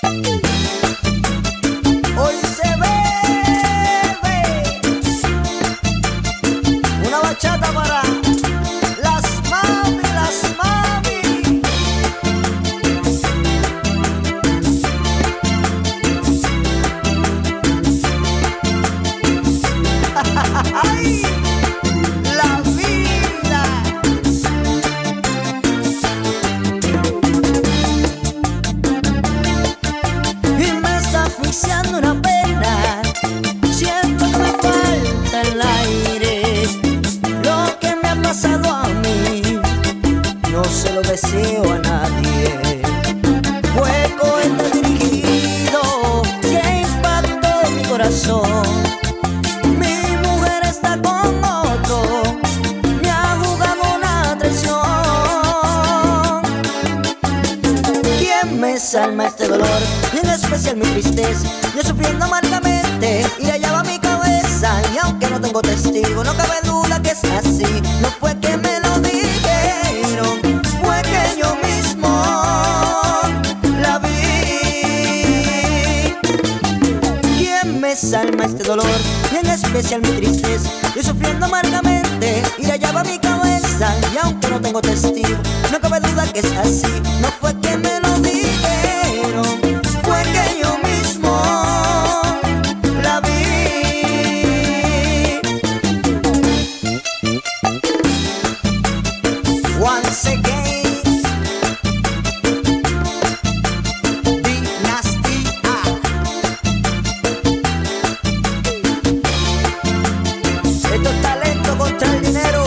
Hoy se bebe una bachata para las mami, las mami. ¡Ay! La vida. Y me está asfixiando una pena. Siento que me falta el aire. Lo que me ha pasado a mí no se lo deseo a nadie. Fue cohete dirigido que impactó mi corazón. Mi mujer está con otro, me ha jugado una traición. ¿Quién me salva este dolor? Y en especial mi tristeza. Yo sufriendo amargamente y allá va mi cabeza. Y aunque no tengo testigo, no cabe duda que es así. No fue que me lo dijeron, fue que yo mismo la vi. ¿Quién me salva este dolor? Y en especial mi tristeza. Yo sufriendo amargamente y allá va mi cabeza. Y aunque no tengo testigo, no cabe duda que es así. No fue que me lo dijeron, fue que yo mismo la vi. Once again, Dinastía. Esto es talento contra el dinero.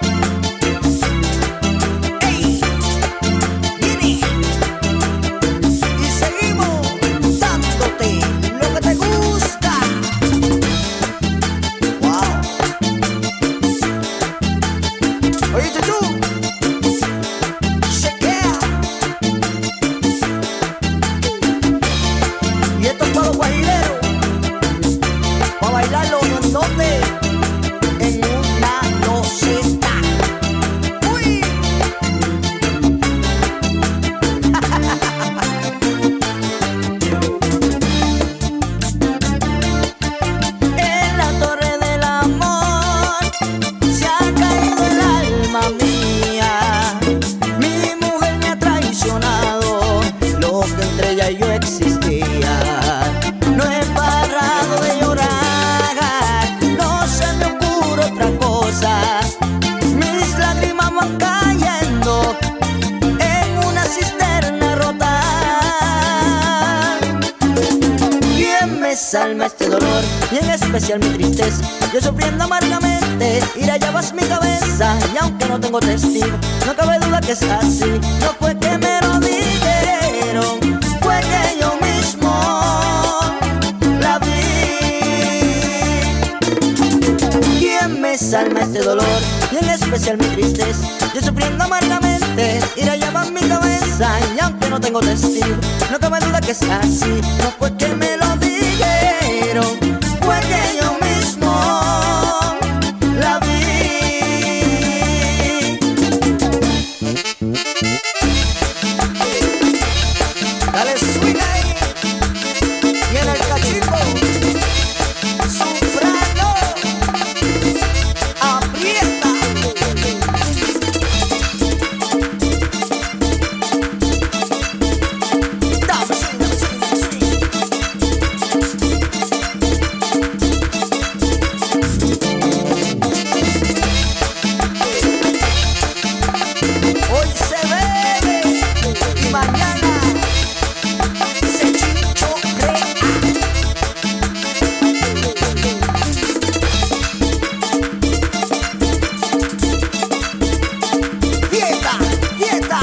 ¡Ey! ¡Viene! Y seguimos dándote lo que te gusta. ¡Wow! Oye, Chuchu, chequea. Y esto es para los guajireros, para bailarlo en donde, en una loseta. ¡Uy! En la torre del amor se ha caído el alma mía. Mi mujer me ha traicionado, lo que entre ella y yo existía. No he parado de llorar, no se me ocurre otra cosa. Mis lágrimas van cayendo en una cisterna rota. ¿Quién me salva este dolor? Y en especial mi tristeza. Yo sufriendo amargamente y allá vas mi cabeza. Y aunque no tengo testigo, no cabe duda que es así. No fue que me lo dijeron, fue que yo mismo la vi. ¿Quién me salva este dolor? Y en especial mi tristeza. Yo sufriendo amargamente y allá va mi cabeza. Y aunque no tengo testigo, no cabe duda que es así. No fue que me lo dijeron, fue que yo mismo la vi. Dale swing ahí. Y en el cachimbo, soprano, aprieta. Dame swing, dame swing, dame swing. Hoy se bebe y mañana se chinchorrea. Fiesta, fiesta.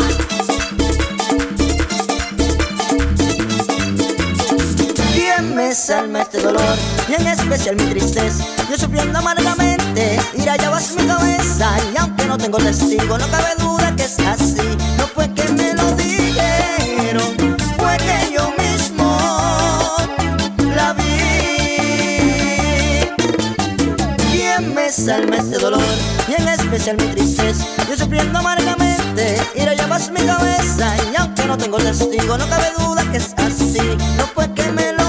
¿Quién me salva este dolor? Y en especial mi tristeza. Yo sufriendo amargamente y allá vas mi cabeza. Y aunque no tengo testigo, no cabe duda que es así. No fue que me lo dijeron, fue que yo mismo la vi. ¿Quién me salva este dolor? Y en especial mi tristeza. Yo sufriendo amargamente amargamente y le llevas mi cabeza. Y aunque no tengo testigo, no cabe duda que es así. No fue que me